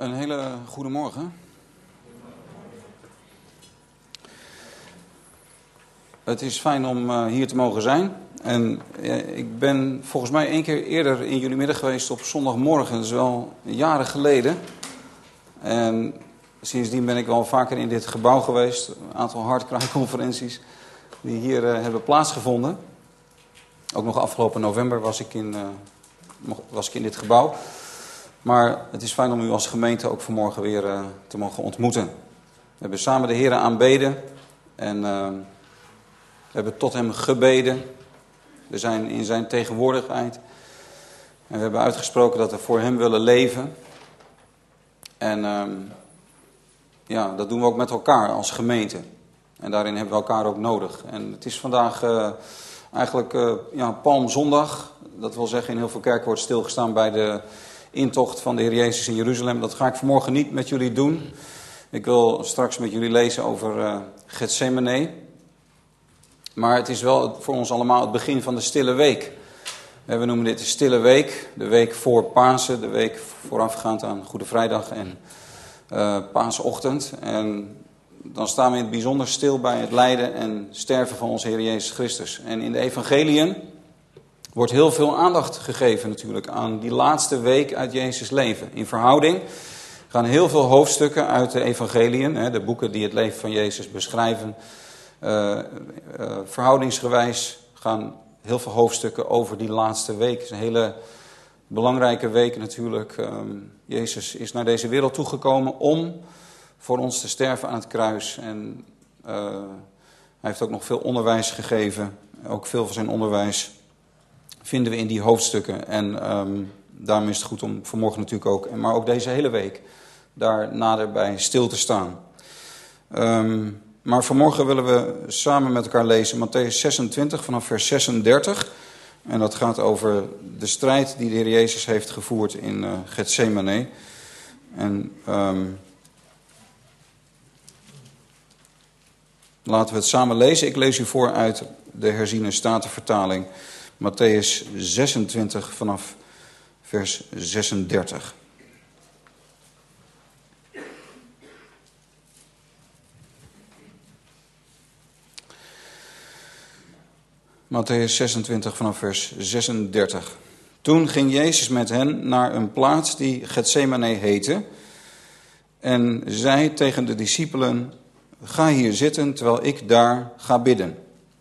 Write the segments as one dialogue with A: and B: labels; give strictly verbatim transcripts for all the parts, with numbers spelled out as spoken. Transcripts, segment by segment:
A: Een hele goede morgen. Het is fijn om uh, hier te mogen zijn. En uh, ik ben volgens mij één keer eerder in jullie midden geweest op zondagmorgen. Dat is wel jaren geleden. En sindsdien ben ik wel vaker in dit gebouw geweest. Een aantal hardcry-conferenties die hier uh, hebben plaatsgevonden. Ook nog afgelopen november was ik in, uh, was ik in dit gebouw. Maar het is fijn om u als gemeente ook vanmorgen weer uh, te mogen ontmoeten. We hebben samen de Heere aanbeden en uh, we hebben tot hem gebeden. We zijn in zijn tegenwoordigheid. En we hebben uitgesproken dat we voor hem willen leven. En uh, ja, dat doen we ook met elkaar als gemeente. En daarin hebben we elkaar ook nodig. En het is vandaag uh, eigenlijk uh, ja, Palmzondag. Dat wil zeggen, in heel veel kerken wordt stilgestaan bij de intocht van de Heer Jezus in Jeruzalem. Dat ga ik vanmorgen niet met jullie doen. Ik wil straks met jullie lezen over uh, Gethsemane. Maar het is wel voor ons allemaal het begin van de stille week. We noemen dit de stille week. De week voor Pasen. De week voorafgaand aan Goede Vrijdag en uh, Paasochtend. En dan staan we in het bijzonder stil bij het lijden en sterven van onze Heer Jezus Christus. En in de evangeliën wordt heel veel aandacht gegeven natuurlijk aan die laatste week uit Jezus' leven. In verhouding gaan heel veel hoofdstukken uit de evangeliën, de boeken die het leven van Jezus beschrijven. Uh, uh, verhoudingsgewijs gaan heel veel hoofdstukken over die laatste week. Het is een hele belangrijke week natuurlijk. Um, Jezus is naar deze wereld toegekomen om voor ons te sterven aan het kruis. En uh, hij heeft ook nog veel onderwijs gegeven. Ook veel van zijn onderwijs vinden we in die hoofdstukken. En um, daarom is het goed om vanmorgen natuurlijk ook, maar ook deze hele week, daar nader bij stil te staan. Um, maar vanmorgen willen we samen met elkaar lezen Mattheüs zesentwintig vanaf vers zesendertig. En dat gaat over de strijd die de Heer Jezus heeft gevoerd in uh, Gethsemane. En um, laten we het samen lezen. Ik lees u voor uit de herziene statenvertaling. Mattheüs zesentwintig vanaf vers zesendertig. Mattheüs zesentwintig vanaf vers zesendertig. Toen ging Jezus met hen naar een plaats die Gethsemane heette en zei tegen de discipelen: ga hier zitten terwijl ik daar ga bidden.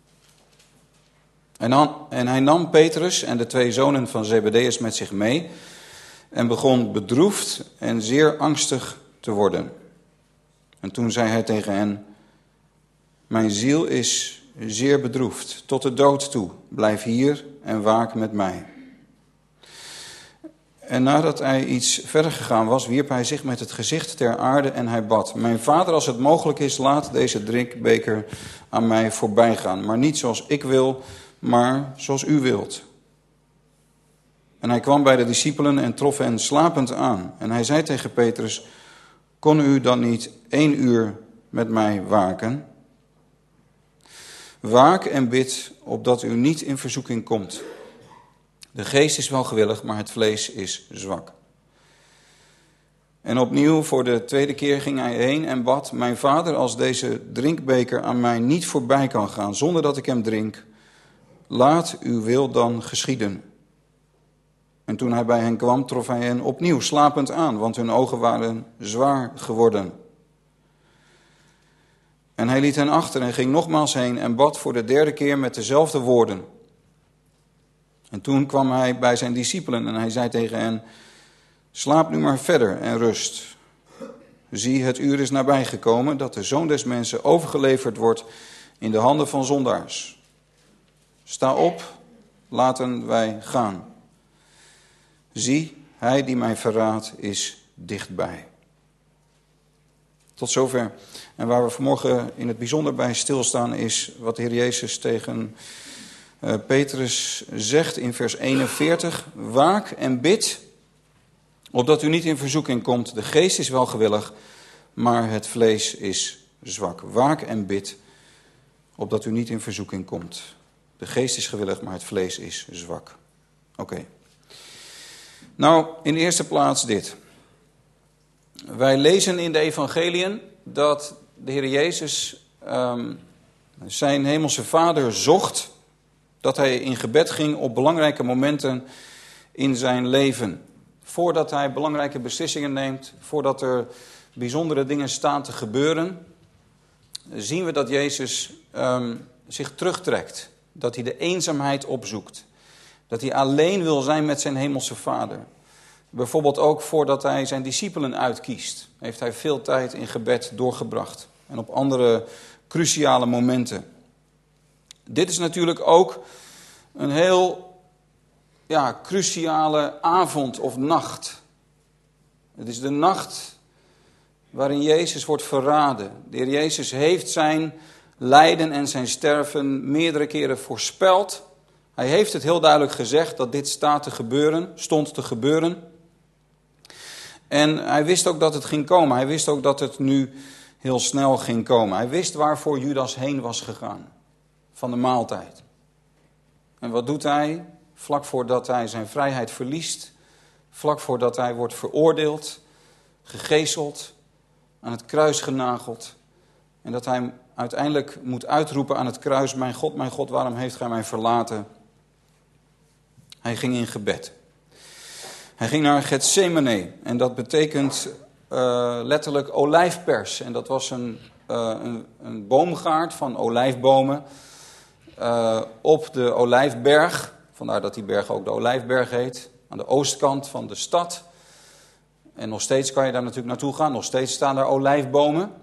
A: En, dan, en hij nam Petrus en de twee zonen van Zebedeus met zich mee en begon bedroefd en zeer angstig te worden. En toen zei hij tegen hen: mijn ziel is zeer bedroefd tot de dood toe. Blijf hier en waak met mij. En nadat hij iets verder gegaan was, wierp hij zich met het gezicht ter aarde en hij bad: mijn vader, als het mogelijk is, laat deze drinkbeker aan mij voorbij gaan. Maar niet zoals ik wil, maar zoals u wilt. En hij kwam bij de discipelen en trof hen slapend aan. En hij zei tegen Petrus: kon u dan niet één uur met mij waken? Waak en bid, opdat u niet in verzoeking komt. De geest is wel gewillig, maar het vlees is zwak. En opnieuw voor de tweede keer ging hij heen en bad: mijn vader, als deze drinkbeker aan mij niet voorbij kan gaan zonder dat ik hem drink, laat uw wil dan geschieden. En toen hij bij hen kwam, trof hij hen opnieuw slapend aan, want hun ogen waren zwaar geworden. En hij liet hen achter en ging nogmaals heen en bad voor de derde keer met dezelfde woorden. En toen kwam hij bij zijn discipelen en hij zei tegen hen: slaap nu maar verder en rust. Zie, het uur is nabijgekomen dat de Zoon des Mensen overgeleverd wordt in de handen van zondaars. Sta op, laten wij gaan. Zie, hij die mij verraadt is dichtbij. Tot zover. En waar we vanmorgen in het bijzonder bij stilstaan is wat de Heer Jezus tegen uh, Petrus zegt in vers eenenveertig. Waak en bid, opdat u niet in verzoeking komt. De geest is wel gewillig, maar het vlees is zwak. Waak en bid, opdat u niet in verzoeking komt. De geest is gewillig, maar het vlees is zwak. Oké. Okay. Nou, in de eerste plaats dit. Wij lezen in de evangeliën dat de Heer Jezus um, zijn hemelse Vader zocht, dat hij in gebed ging op belangrijke momenten in zijn leven. Voordat hij belangrijke beslissingen neemt, voordat er bijzondere dingen staan te gebeuren, zien we dat Jezus um, zich terugtrekt. Dat hij de eenzaamheid opzoekt. Dat hij alleen wil zijn met zijn hemelse Vader. Bijvoorbeeld ook voordat hij zijn discipelen uitkiest, heeft hij veel tijd in gebed doorgebracht. En op andere cruciale momenten. Dit is natuurlijk ook een heel ja, cruciale avond of nacht. Het is de nacht waarin Jezus wordt verraden. De Heer Jezus heeft zijn lijden en zijn sterven meerdere keren voorspeld. Hij heeft het heel duidelijk gezegd dat dit staat te gebeuren, stond te gebeuren. En hij wist ook dat het ging komen. Hij wist ook dat het nu heel snel ging komen. Hij wist waarvoor Judas heen was gegaan. Van de maaltijd. En wat doet hij? Vlak voordat hij zijn vrijheid verliest. Vlak voordat hij wordt veroordeeld. Gegezeld. Aan het kruis genageld. En dat hij uiteindelijk moet uitroepen aan het kruis: mijn God, mijn God, waarom heeft gij mij verlaten? Hij ging in gebed. Hij ging naar Getsemane en dat betekent uh, letterlijk olijfpers. En dat was een, uh, een, een boomgaard van olijfbomen uh, op de Olijfberg. Vandaar dat die berg ook de Olijfberg heet. Aan de oostkant van de stad. En nog steeds kan je daar natuurlijk naartoe gaan. Nog steeds staan daar olijfbomen.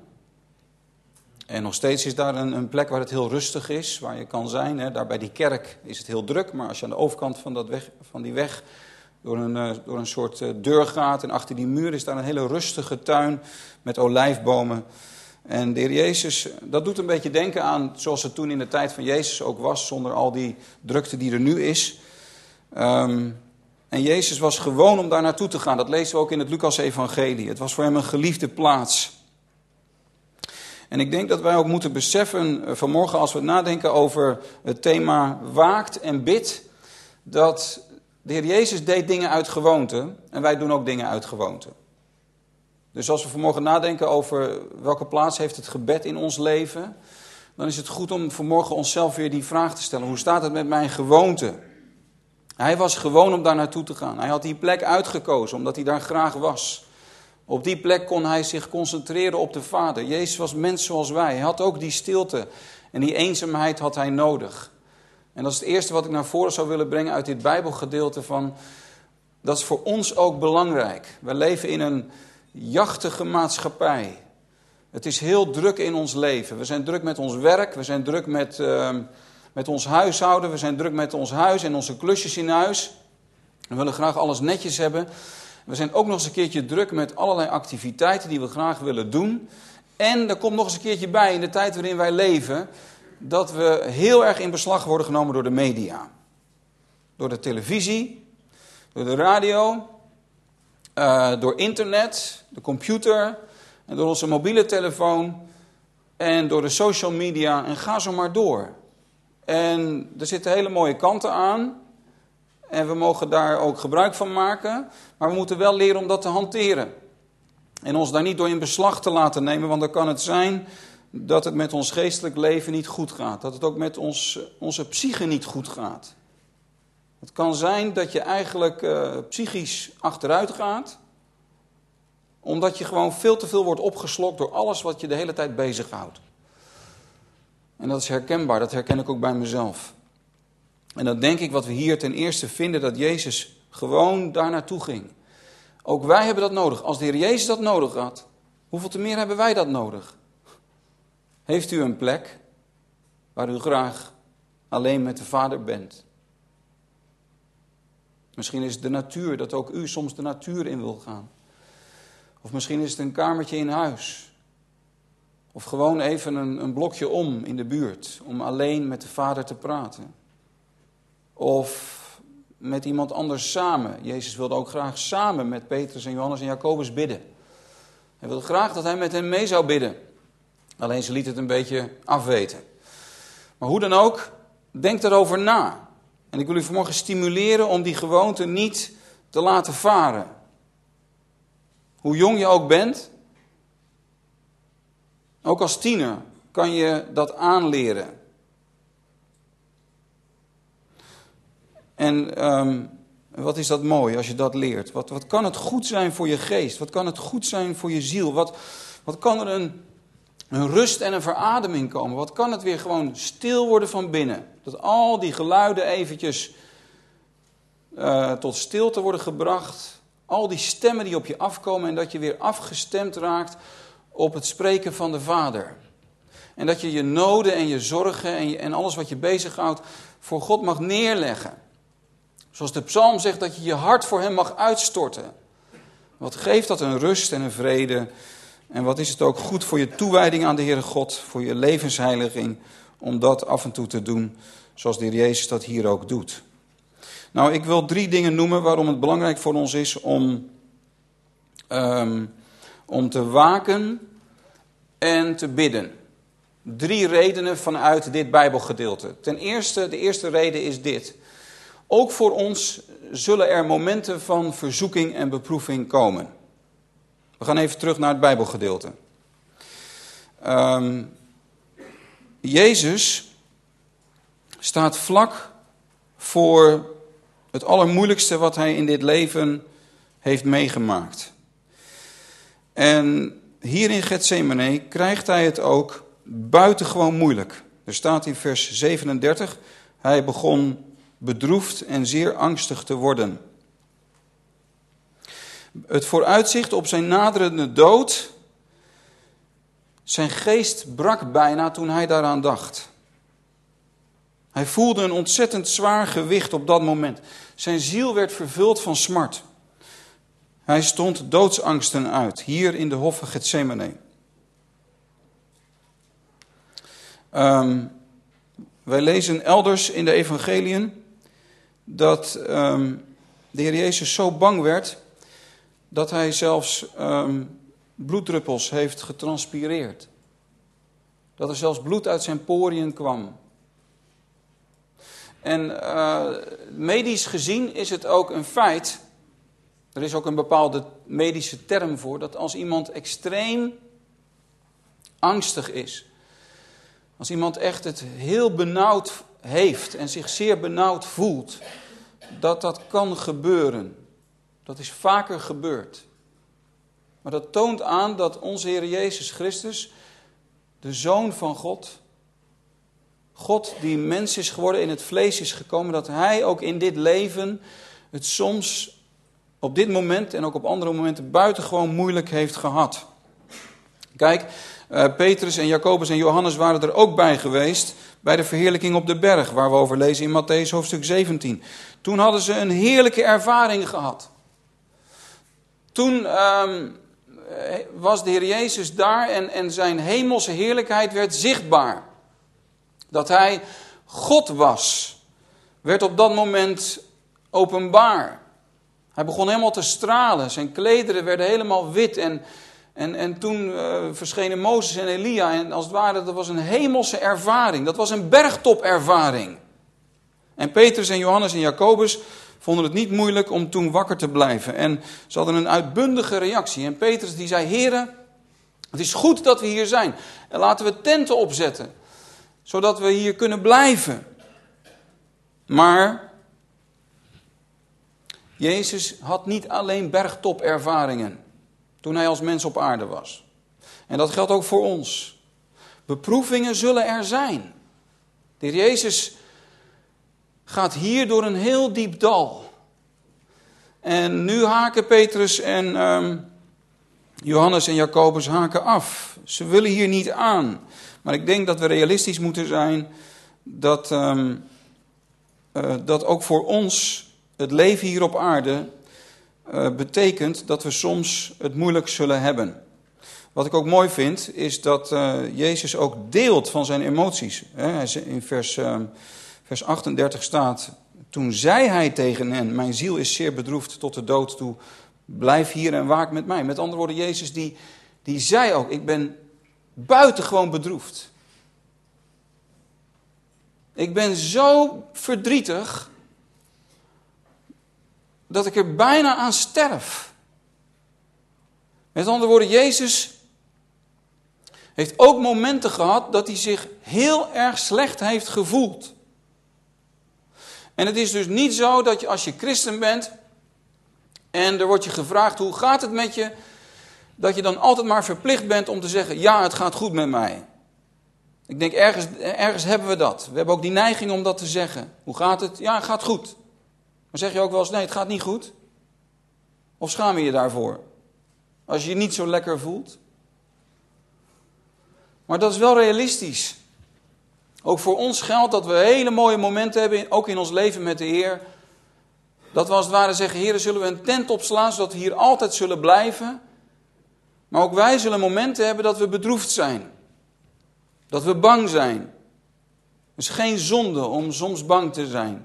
A: En nog steeds is daar een, een plek waar het heel rustig is, waar je kan zijn. Hè. Daar bij die kerk is het heel druk, maar als je aan de overkant van, dat weg, van die weg door een, uh, door een soort uh, deur gaat en achter die muur is daar een hele rustige tuin met olijfbomen. En de Heer Jezus, dat doet een beetje denken aan zoals het toen in de tijd van Jezus ook was, zonder al die drukte die er nu is. Um, en Jezus was gewoon om daar naartoe te gaan. Dat lezen we ook in het Lucas-evangelie. Het was voor hem een geliefde plaats. En ik denk dat wij ook moeten beseffen vanmorgen als we nadenken over het thema waakt en bidt, dat de Heer Jezus deed dingen uit gewoonte en wij doen ook dingen uit gewoonte. Dus als we vanmorgen nadenken over welke plaats heeft het gebed in ons leven, dan is het goed om vanmorgen onszelf weer die vraag te stellen: hoe staat het met mijn gewoonte? Hij was gewoon om daar naartoe te gaan. Hij had die plek uitgekozen omdat hij daar graag was. Op die plek kon hij zich concentreren op de Vader. Jezus was mens zoals wij. Hij had ook die stilte en die eenzaamheid had hij nodig. En dat is het eerste wat ik naar voren zou willen brengen uit dit Bijbelgedeelte. Van, dat is voor ons ook belangrijk. We leven in een jachtige maatschappij. Het is heel druk in ons leven. We zijn druk met ons werk. We zijn druk met, uh, met ons huishouden. We zijn druk met ons huis en onze klusjes in huis. We willen graag alles netjes hebben. We zijn ook nog eens een keertje druk met allerlei activiteiten die we graag willen doen. En er komt nog eens een keertje bij in de tijd waarin wij leven, dat we heel erg in beslag worden genomen door de media. Door de televisie, door de radio, uh, door internet, de computer en door onze mobiele telefoon en door de social media en ga zo maar door. En er zitten hele mooie kanten aan. En we mogen daar ook gebruik van maken. Maar we moeten wel leren om dat te hanteren. En ons daar niet door in beslag te laten nemen. Want dan kan het zijn dat het met ons geestelijk leven niet goed gaat. Dat het ook met ons, onze psyche niet goed gaat. Het kan zijn dat je eigenlijk uh, psychisch achteruit gaat. Omdat je gewoon veel te veel wordt opgeslokt door alles wat je de hele tijd bezighoudt. En dat is herkenbaar. Dat herken ik ook bij mezelf. En dan denk ik wat we hier ten eerste vinden, dat Jezus gewoon daar naartoe ging. Ook wij hebben dat nodig. Als de Heer Jezus dat nodig had, hoeveel te meer hebben wij dat nodig? Heeft u een plek waar u graag alleen met de Vader bent? Misschien is het de natuur, dat ook u soms de natuur in wil gaan. Of misschien is het een kamertje in huis. Of gewoon even een, een blokje om in de buurt, om alleen met de Vader te praten. Of met iemand anders samen. Jezus wilde ook graag samen met Petrus en Johannes en Jacobus bidden. Hij wilde graag dat hij met hen mee zou bidden. Alleen ze liet het een beetje afweten. Maar hoe dan ook, denk erover na. En ik wil u vanmorgen stimuleren om die gewoonte niet te laten varen. Hoe jong je ook bent, ook als tiener kan je dat aanleren. En um, wat is dat mooi als je dat leert. Wat, wat kan het goed zijn voor je geest? Wat kan het goed zijn voor je ziel? Wat, wat kan er een, een rust en een verademing komen? Wat kan het weer gewoon stil worden van binnen? Dat al die geluiden eventjes uh, tot stilte worden gebracht. Al die stemmen die op je afkomen en dat je weer afgestemd raakt op het spreken van de Vader. En dat je je noden en je zorgen en, je, en alles wat je bezighoudt voor God mag neerleggen. Zoals de psalm zegt, dat je je hart voor hem mag uitstorten. Wat geeft dat een rust en een vrede. En wat is het ook goed voor je toewijding aan de Heere God. Voor je levensheiliging. Om dat af en toe te doen. Zoals de Heer Jezus dat hier ook doet. Nou, ik wil drie dingen noemen waarom het belangrijk voor ons is om, um, om te waken en te bidden. Drie redenen vanuit dit Bijbelgedeelte. Ten eerste, de eerste reden is dit. Ook voor ons zullen er momenten van verzoeking en beproeving komen. We gaan even terug naar het Bijbelgedeelte. Um, Jezus staat vlak voor het allermoeilijkste wat hij in dit leven heeft meegemaakt. En hier in Getsemane krijgt hij het ook buitengewoon moeilijk. Er staat in vers zevenendertig, hij begon bedroefd en zeer angstig te worden. Het vooruitzicht op zijn naderende dood, zijn geest brak bijna toen hij daaraan dacht. Hij voelde een ontzettend zwaar gewicht op dat moment. Zijn ziel werd vervuld van smart. Hij stond doodsangsten uit, hier in de hof van Getsemane. Um, wij lezen elders in de evangeliën dat um, de Heer Jezus zo bang werd dat hij zelfs um, bloeddruppels heeft getranspireerd. Dat er zelfs bloed uit zijn poriën kwam. En uh, medisch gezien is het ook een feit, er is ook een bepaalde medische term voor, dat als iemand extreem angstig is, als iemand echt het heel benauwd heeft en zich zeer benauwd voelt, dat dat kan gebeuren. Dat is vaker gebeurd. Maar dat toont aan dat onze Heer Jezus Christus, de Zoon van God, God die mens is geworden, in het vlees is gekomen, dat hij ook in dit leven het soms op dit moment en ook op andere momenten buitengewoon moeilijk heeft gehad. Kijk, uh, Petrus en Jacobus en Johannes waren er ook bij geweest bij de verheerlijking op de berg, waar we over lezen in Mattheüs hoofdstuk zeventien. Toen hadden ze een heerlijke ervaring gehad. Toen um, was de Heer Jezus daar en, en zijn hemelse heerlijkheid werd zichtbaar. Dat hij God was, werd op dat moment openbaar. Hij begon helemaal te stralen. Zijn klederen werden helemaal wit. En, en, en toen uh, verschenen Mozes en Elia. En als het ware, dat was een hemelse ervaring. Dat was een bergtopervaring. En Petrus en Johannes en Jacobus vonden het niet moeilijk om toen wakker te blijven. En ze hadden een uitbundige reactie. En Petrus die zei, Heere, het is goed dat we hier zijn. En laten we tenten opzetten. Zodat we hier kunnen blijven. Maar Jezus had niet alleen bergtopervaringen toen hij als mens op aarde was. En dat geldt ook voor ons. Beproevingen zullen er zijn. De Heer Jezus gaat hier door een heel diep dal. En nu haken Petrus en um, Johannes en Jacobus haken af. Ze willen hier niet aan. Maar ik denk dat we realistisch moeten zijn dat, um, uh, dat ook voor ons het leven hier op aarde uh, betekent dat we soms het moeilijk zullen hebben. Wat ik ook mooi vind is dat uh, Jezus ook deelt van zijn emoties. Hè? In vers, uh, vers achtendertig staat, toen zei hij tegen hen, mijn ziel is zeer bedroefd tot de dood toe, blijf hier en waak met mij. Met andere woorden, Jezus die, die zei ook, ik ben buitengewoon bedroefd. Ik ben zo verdrietig dat ik er bijna aan sterf. Met andere woorden, Jezus heeft ook momenten gehad dat hij zich heel erg slecht heeft gevoeld. En het is dus niet zo dat je als je christen bent en er wordt je gevraagd hoe gaat het met je, dat je dan altijd maar verplicht bent om te zeggen ja, het gaat goed met mij. Ik denk ergens, ergens hebben we dat. We hebben ook die neiging om dat te zeggen. Hoe gaat het? Ja, het gaat goed. Maar zeg je ook wel eens nee, het gaat niet goed? Of schaam je je daarvoor? Als je je niet zo lekker voelt? Maar dat is wel realistisch. Ook voor ons geldt dat we hele mooie momenten hebben, ook in ons leven met de Heer. Dat we als het ware zeggen, Heer, zullen we een tent opslaan, zodat we hier altijd zullen blijven. Maar ook wij zullen momenten hebben dat we bedroefd zijn. Dat we bang zijn. Het is geen zonde om soms bang te zijn.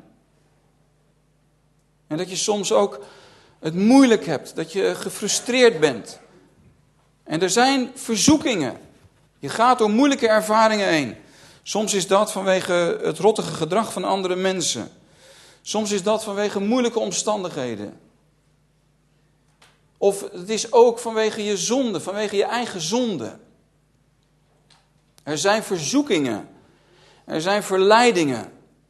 A: En dat je soms ook het moeilijk hebt, dat je gefrustreerd bent. En er zijn verzoekingen. Je gaat door moeilijke ervaringen heen. Soms is dat vanwege het rottige gedrag van andere mensen. Soms is dat vanwege moeilijke omstandigheden. Of het is ook vanwege je zonde, vanwege je eigen zonde. Er zijn verzoekingen. Er zijn verleidingen.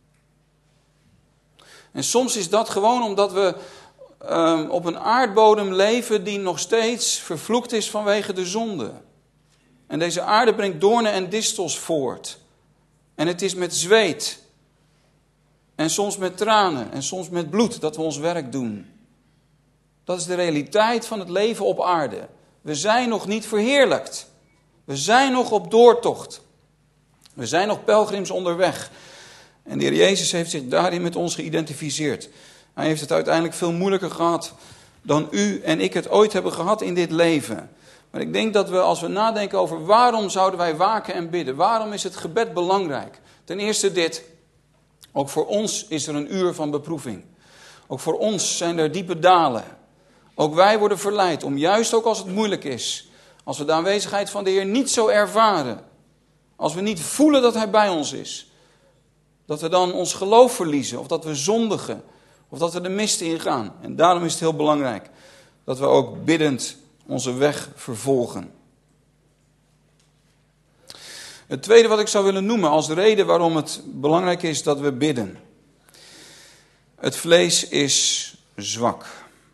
A: En soms is dat gewoon omdat we um, op een aardbodem leven die nog steeds vervloekt is vanwege de zonde. En deze aarde brengt doornen en distels voort. En het is met zweet. En soms met tranen. En soms met bloed dat we ons werk doen. Dat is de realiteit van het leven op aarde. We zijn nog niet verheerlijkt. We zijn nog op doortocht. We zijn nog pelgrims onderweg. En de Heer Jezus heeft zich daarin met ons geïdentificeerd. Hij heeft het uiteindelijk veel moeilijker gehad dan u en ik het ooit hebben gehad in dit leven. Maar ik denk dat we, als we nadenken over waarom zouden wij waken en bidden. Waarom is het gebed belangrijk? Ten eerste dit. Ook voor ons is er een uur van beproeving. Ook voor ons zijn er diepe dalen. Ook wij worden verleid om juist ook als het moeilijk is. Als we de aanwezigheid van de Heer niet zo ervaren. Als we niet voelen dat Hij bij ons is. Dat we dan ons geloof verliezen. Of dat we zondigen. Of dat we de mist ingaan. En daarom is het heel belangrijk dat we ook biddend onze weg vervolgen. Het tweede wat ik zou willen noemen als reden waarom het belangrijk is dat we bidden. Het vlees is zwak.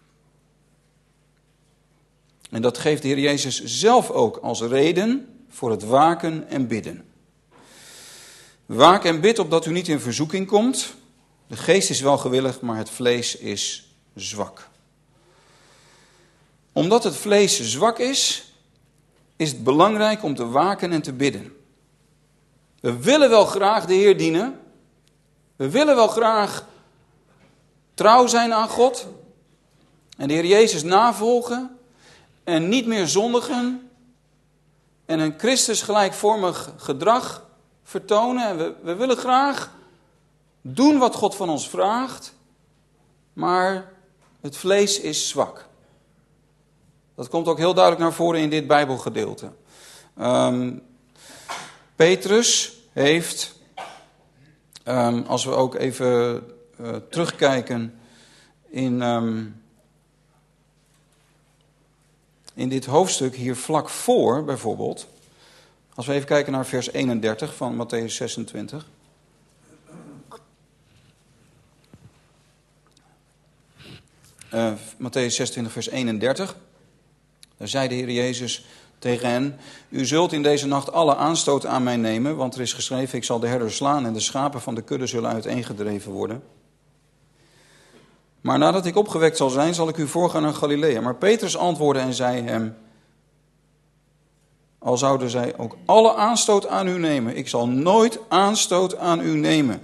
A: En dat geeft de Heer Jezus zelf ook als reden voor het waken en bidden. Waak en bid opdat u niet in verzoeking komt. De geest is wel gewillig, maar het vlees is zwak. Omdat het vlees zwak is, is het belangrijk om te waken en te bidden. We willen wel graag de Heer dienen. We willen wel graag trouw zijn aan God. En de Heer Jezus navolgen. En niet meer zondigen. En een Christus gelijkvormig gedrag vertonen. En we, we willen graag doen wat God van ons vraagt. Maar het vlees is zwak. Dat komt ook heel duidelijk naar voren in dit Bijbelgedeelte. Um, Petrus heeft, um, als we ook even uh, terugkijken in, um, in dit hoofdstuk hier vlak voor bijvoorbeeld. Als we even kijken naar vers eenendertig van Mattheüs zesentwintig. Uh, Mattheüs zesentwintig vers eenendertig. Daar zei de Heer Jezus tegen hen: u zult in deze nacht alle aanstoot aan mij nemen, want er is geschreven, ik zal de herder slaan en de schapen van de kudde zullen uiteengedreven worden. Maar nadat ik opgewekt zal zijn, zal ik u voorgaan naar Galilea. Maar Petrus antwoordde en zei hem: al zouden zij ook alle aanstoot aan u nemen, ik zal nooit aanstoot aan u nemen.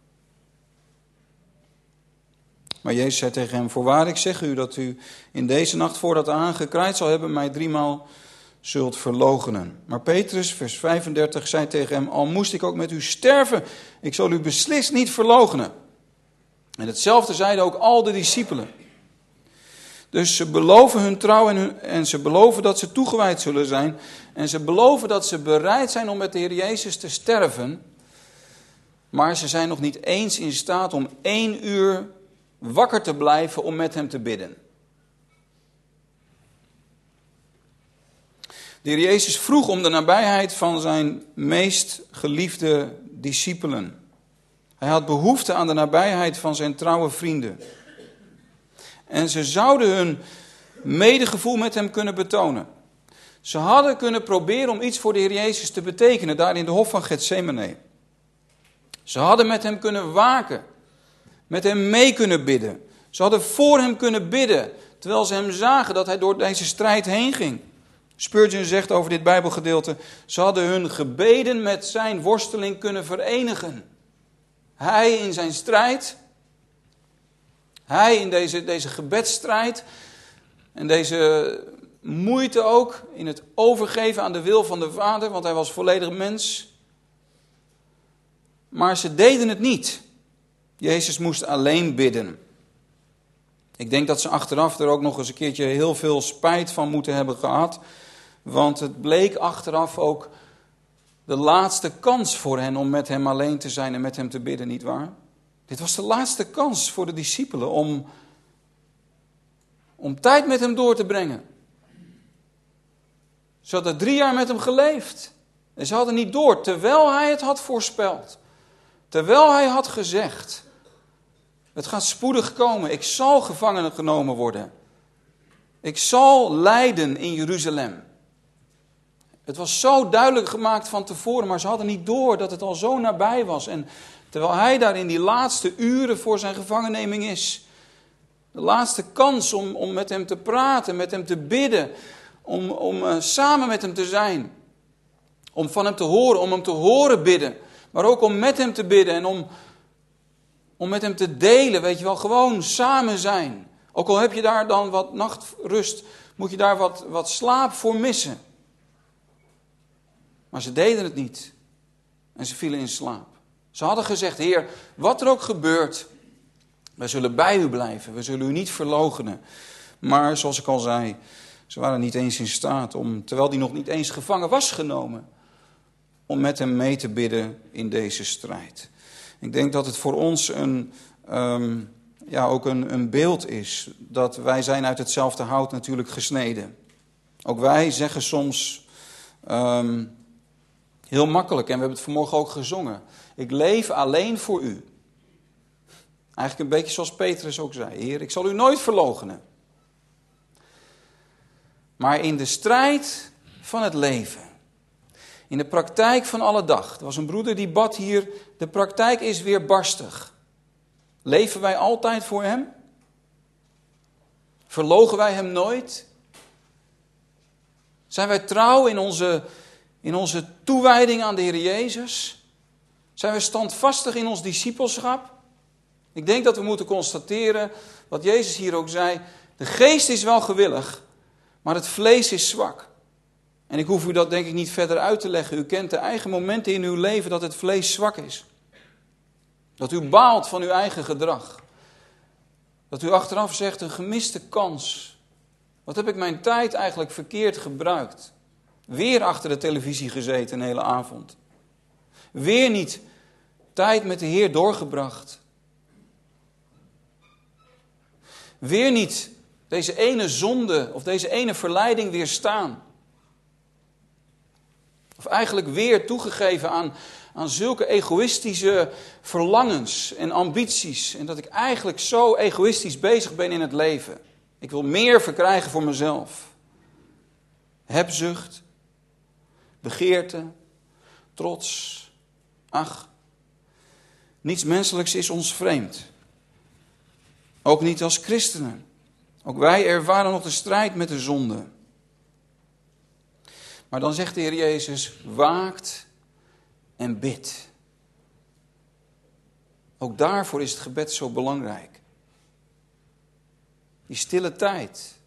A: Maar Jezus zei tegen hem: voorwaar, ik zeg u dat u in deze nacht voordat de haan gekraaid zal hebben, mij driemaal zult verloochenen. Maar Petrus, vers vijfendertig, zei tegen hem: al moest ik ook met u sterven, ik zal u beslist niet verloochenen. En hetzelfde zeiden ook al de discipelen. Dus ze beloven hun trouw en, hun, en ze beloven dat ze toegewijd zullen zijn. En ze beloven dat ze bereid zijn om met de Heer Jezus te sterven. Maar ze zijn nog niet eens in staat om één uur wakker te blijven om met hem te bidden. De Heer Jezus vroeg om de nabijheid van zijn meest geliefde discipelen. Hij had behoefte aan de nabijheid van zijn trouwe vrienden. En ze zouden hun medegevoel met hem kunnen betonen. Ze hadden kunnen proberen om iets voor de Heer Jezus te betekenen, daar in de hof van Getsemane. Ze hadden met hem kunnen waken, met hem mee kunnen bidden. Ze hadden voor hem kunnen bidden, terwijl ze hem zagen dat hij door deze strijd heen ging. Spurgeon zegt over dit Bijbelgedeelte, ze hadden hun gebeden met zijn worsteling kunnen verenigen. Hij in zijn strijd, hij in deze, deze gebedsstrijd en deze moeite ook in het overgeven aan de wil van de Vader, want hij was volledig mens. Maar ze deden het niet. Jezus moest alleen bidden. Ik denk dat ze achteraf er ook nog eens een keertje heel veel spijt van moeten hebben gehad. Want het bleek achteraf ook de laatste kans voor hen om met hem alleen te zijn en met hem te bidden, nietwaar? Dit was de laatste kans voor de discipelen om, om tijd met hem door te brengen. Ze hadden drie jaar met hem geleefd. En ze hadden niet door, terwijl hij het had voorspeld. Terwijl hij had gezegd, het gaat spoedig komen, ik zal gevangen genomen worden. Ik zal lijden in Jeruzalem. Het was zo duidelijk gemaakt van tevoren, maar ze hadden niet door dat het al zo nabij was. En terwijl hij daar in die laatste uren voor zijn gevangenneming is, de laatste kans om, om met hem te praten, met hem te bidden, om, om uh, samen met hem te zijn. Om van hem te horen, om hem te horen bidden. Maar ook om met hem te bidden en om, om met hem te delen, weet je wel, gewoon samen zijn. Ook al heb je daar dan wat nachtrust, moet je daar wat, wat slaap voor missen. Maar ze deden het niet. En ze vielen in slaap. Ze hadden gezegd, Heer, wat er ook gebeurt, wij zullen bij u blijven. We zullen u niet verloochenen. Maar zoals ik al zei, ze waren niet eens in staat om, terwijl hij nog niet eens gevangen was genomen, om met hem mee te bidden in deze strijd. Ik denk dat het voor ons een, um, ja, ook een, een beeld is. Dat wij zijn uit hetzelfde hout natuurlijk gesneden. Ook wij zeggen soms um, heel makkelijk, en we hebben het vanmorgen ook gezongen, ik leef alleen voor u. Eigenlijk een beetje zoals Petrus ook zei, Heer, ik zal u nooit verloochenen. Maar in de strijd van het leven, in de praktijk van alle dag. Er was een broeder die bad hier, de praktijk is weer barstig. Leven wij altijd voor hem? Verloochen wij hem nooit? Zijn wij trouw in onze, in onze toewijding aan de Heer Jezus? Zijn wij standvastig in ons discipelschap? Ik denk dat we moeten constateren, wat Jezus hier ook zei, de geest is wel gewillig, maar het vlees is zwak. En ik hoef u dat denk ik niet verder uit te leggen. U kent de eigen momenten in uw leven dat het vlees zwak is. Dat u baalt van uw eigen gedrag. Dat u achteraf zegt, een gemiste kans. Wat heb ik mijn tijd eigenlijk verkeerd gebruikt? Weer achter de televisie gezeten een hele avond. Weer niet tijd met de Heer doorgebracht. Weer niet deze ene zonde of deze ene verleiding weerstaan. Of eigenlijk weer toegegeven aan, aan zulke egoïstische verlangens en ambities. En dat ik eigenlijk zo egoïstisch bezig ben in het leven. Ik wil meer verkrijgen voor mezelf. Hebzucht, begeerte, trots. Ach, niets menselijks is ons vreemd. Ook niet als christenen. Ook wij ervaren nog de strijd met de zonde. Maar dan zegt de Heer Jezus, waakt en bid. Ook daarvoor is het gebed zo belangrijk. Die stille tijd.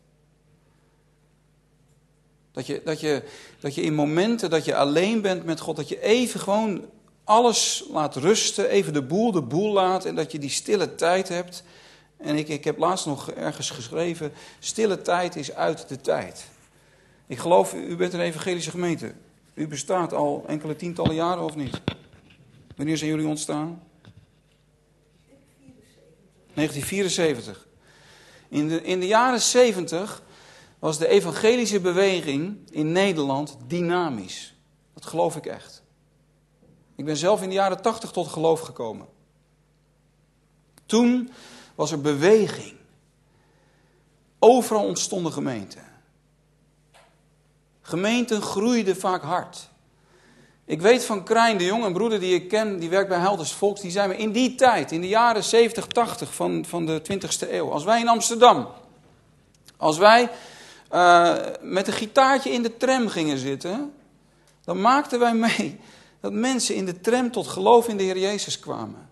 A: Dat je, dat je, dat je in momenten dat je alleen bent met God, dat je even gewoon alles laat rusten, even de boel de boel laat en dat je die stille tijd hebt. En ik, ik heb laatst nog ergens geschreven, stille tijd is uit de tijd. Ik geloof, u bent een evangelische gemeente. U bestaat al enkele tientallen jaren of niet? Wanneer zijn jullie ontstaan? negentien vierenzeventig. In de, in de jaren zeventig was de evangelische beweging in Nederland dynamisch. Dat geloof ik echt. Ik ben zelf in de jaren tachtig tot geloof gekomen. Toen was er beweging. Overal ontstonden gemeenten. Gemeenten groeiden vaak hard. Ik weet van Krijn de Jong, een broeder die ik ken, die werkt bij Helders Volks, die zei me in die tijd, in de jaren zeventig, tachtig van, van de twintigste eeuw, als wij in Amsterdam, als wij uh, met een gitaartje in de tram gingen zitten, dan maakten wij mee dat mensen in de tram tot geloof in de Heer Jezus kwamen.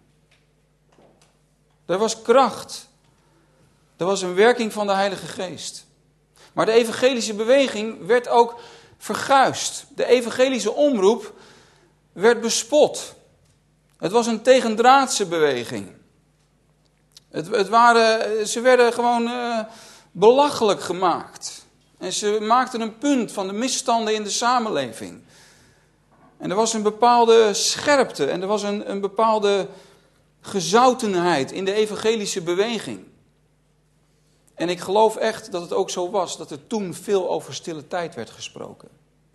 A: Er was kracht. Er was een werking van de Heilige Geest. Maar de evangelische beweging werd ook verguisd. De evangelische omroep werd bespot. Het was een tegendraadse beweging. Het, het waren, ze werden gewoon uh, belachelijk gemaakt. En ze maakten een punt van de misstanden in de samenleving. En er was een bepaalde scherpte en er was een, een bepaalde gezoutenheid in de evangelische beweging. En ik geloof echt dat het ook zo was, dat er toen veel over stille tijd werd gesproken.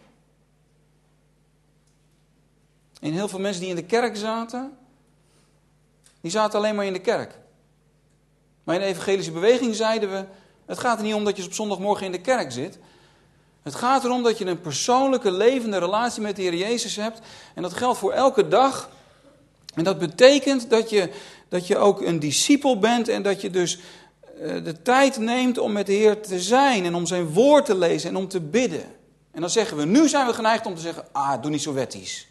A: En heel veel mensen die in de kerk zaten, die zaten alleen maar in de kerk. Maar in de evangelische beweging zeiden we, het gaat er niet om dat je op zondagmorgen in de kerk zit. Het gaat erom dat je een persoonlijke, levende relatie met de Heer Jezus hebt. En dat geldt voor elke dag. En dat betekent dat je, dat je ook een discipel bent en dat je dus de tijd neemt om met de Heer te zijn en om zijn woord te lezen en om te bidden. En dan zeggen we, nu zijn we geneigd om te zeggen, ah, doe niet zo wettisch.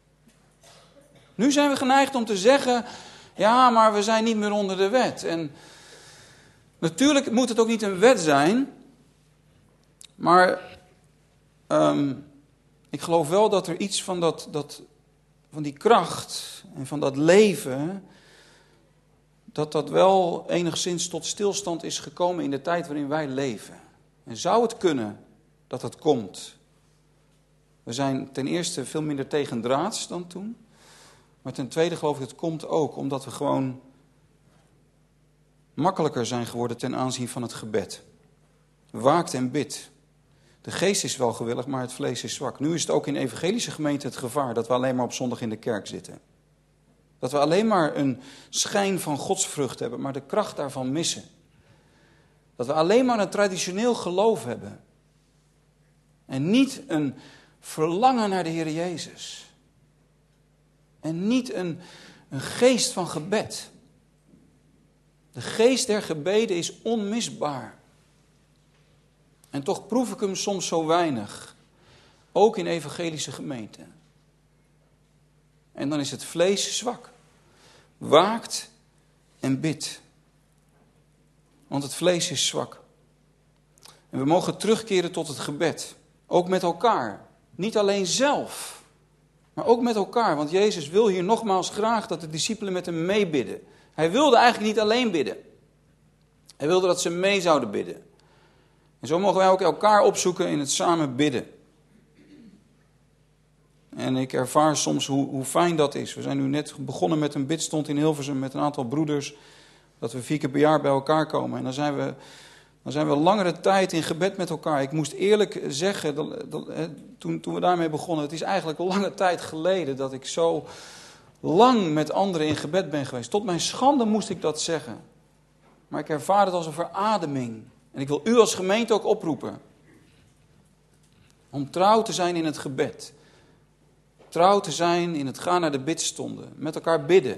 A: Nu zijn we geneigd om te zeggen, ja, maar we zijn niet meer onder de wet. En natuurlijk moet het ook niet een wet zijn, maar um, ik geloof wel dat er iets van, dat, dat, van die kracht en van dat leven, dat dat wel enigszins tot stilstand is gekomen in de tijd waarin wij leven. En zou het kunnen dat het komt? We zijn ten eerste veel minder tegendraads dan toen. Maar ten tweede geloof ik, het komt ook omdat we gewoon makkelijker zijn geworden ten aanzien van het gebed. Waakt en bid. De geest is wel gewillig, maar het vlees is zwak. Nu is het ook in evangelische gemeenten het gevaar dat we alleen maar op zondag in de kerk zitten. Dat we alleen maar een schijn van godsvrucht hebben, maar de kracht daarvan missen. Dat we alleen maar een traditioneel geloof hebben. En niet een verlangen naar de Heer Jezus. En niet een, een geest van gebed. De geest der gebeden is onmisbaar. En toch proef ik hem soms zo weinig. Ook in evangelische gemeenten. En dan is het vlees zwak. Waakt en bidt. Want het vlees is zwak. En we mogen terugkeren tot het gebed. Ook met elkaar. Niet alleen zelf. Maar ook met elkaar. Want Jezus wil hier nogmaals graag dat de discipelen met hem meebidden. Hij wilde eigenlijk niet alleen bidden. Hij wilde dat ze mee zouden bidden. En zo mogen wij ook elkaar opzoeken in het samen bidden. En ik ervaar soms hoe, hoe fijn dat is. We zijn nu net begonnen met een bidstond in Hilversum met een aantal broeders. Dat we vier keer per jaar bij elkaar komen. En dan zijn we, dan zijn we langere tijd in gebed met elkaar. Ik moest eerlijk zeggen, dat, dat, toen, toen we daarmee begonnen. Het is eigenlijk een lange tijd geleden dat ik zo lang met anderen in gebed ben geweest. Tot mijn schande moest ik dat zeggen. Maar ik ervaar het als een verademing. En ik wil u als gemeente ook oproepen. Om trouw te zijn in het gebed. Trouw te zijn in het gaan naar de bidstonden. Met elkaar bidden.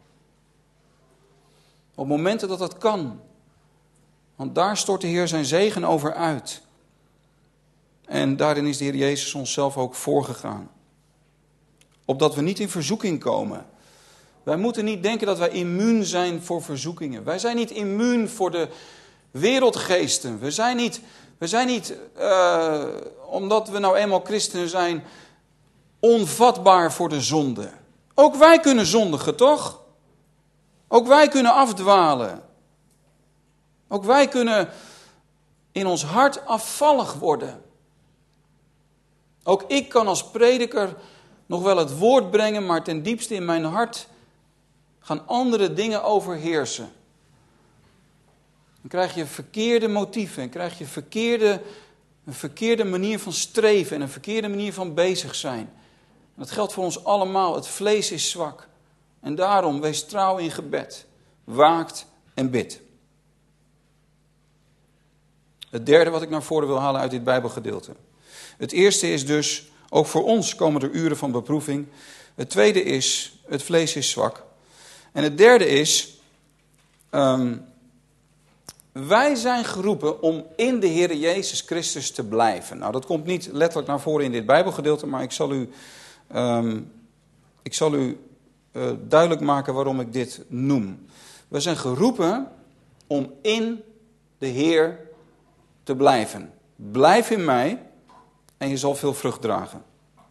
A: Op momenten dat dat kan. Want daar stort de Heer zijn zegen over uit. En daarin is de Heer Jezus onszelf ook voorgegaan. Opdat we niet in verzoeking komen. Wij moeten niet denken dat wij immuun zijn voor verzoekingen. Wij zijn niet immuun voor de wereldgeesten. We zijn niet, we zijn niet uh, omdat we nou eenmaal christenen zijn, onvatbaar voor de zonde. Ook wij kunnen zondigen, toch? Ook wij kunnen afdwalen. Ook wij kunnen in ons hart afvallig worden. Ook ik kan als prediker nog wel het woord brengen, maar ten diepste in mijn hart gaan andere dingen overheersen. Dan krijg je verkeerde motieven en krijg je verkeerde, een verkeerde manier van streven en een verkeerde manier van bezig zijn. En dat geldt voor ons allemaal. Het vlees is zwak. En daarom wees trouw in gebed. Waakt en bid. Het derde wat ik naar voren wil halen uit dit Bijbelgedeelte. Het eerste is dus, ook voor ons komen er uren van beproeving. Het tweede is, het vlees is zwak. En het derde is, um, wij zijn geroepen om in de Heer Jezus Christus te blijven. Nou, dat komt niet letterlijk naar voren in dit Bijbelgedeelte, maar ik zal u, um, ik zal u uh, duidelijk maken waarom ik dit noem. We zijn geroepen om in de Heer te blijven. Blijf in mij en je zal veel vrucht dragen.